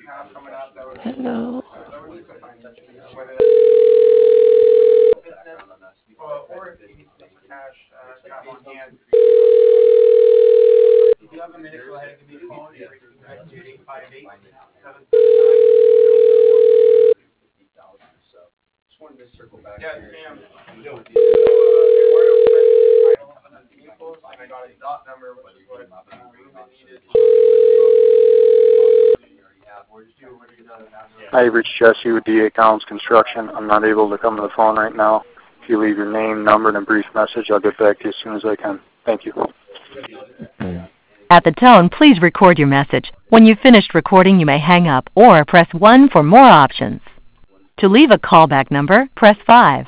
Hello. Hi, you've reached Jesse with DA Collins Construction. I'm not able to come to the phone right now. If you leave your name, number, and a brief message, I'll get back to you as soon as I can. Thank you. At the tone, please record your message. When you've finished recording, you may hang up or press 1 for more options. To leave a callback number, press 5.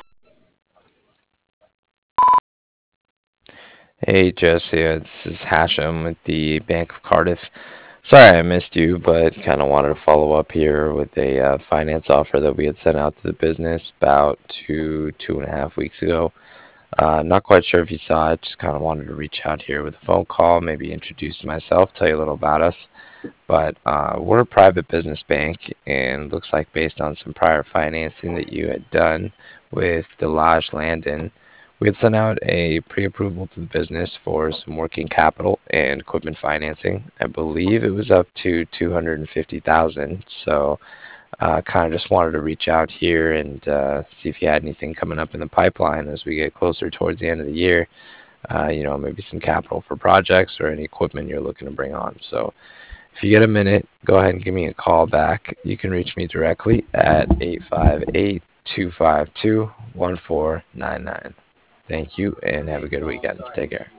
Hey Jesse, this is Hashem with the Bank of Cardiff. Sorry I missed you, but kind of wanted to follow up here with a finance offer that we had sent out to the business about two and a half weeks ago. Not quite sure if you saw it, just kind of wanted to reach out here with a phone call, maybe introduce myself, tell you a little about us. But we're a private business bank, and looks like based on some prior financing that you had done with Delage Landon, we had sent out a pre-approval to the business for some working capital and equipment financing. I believe it was up to $250,000. So kind of just wanted to reach out here and see if you had anything coming up in the pipeline as we get closer towards the end of the year. Maybe some capital for projects or any equipment you're looking to bring on. So if you get a minute, go ahead and give me a call back. You can reach me directly at 858-252-1499. Thank you, and have a good weekend. Take care.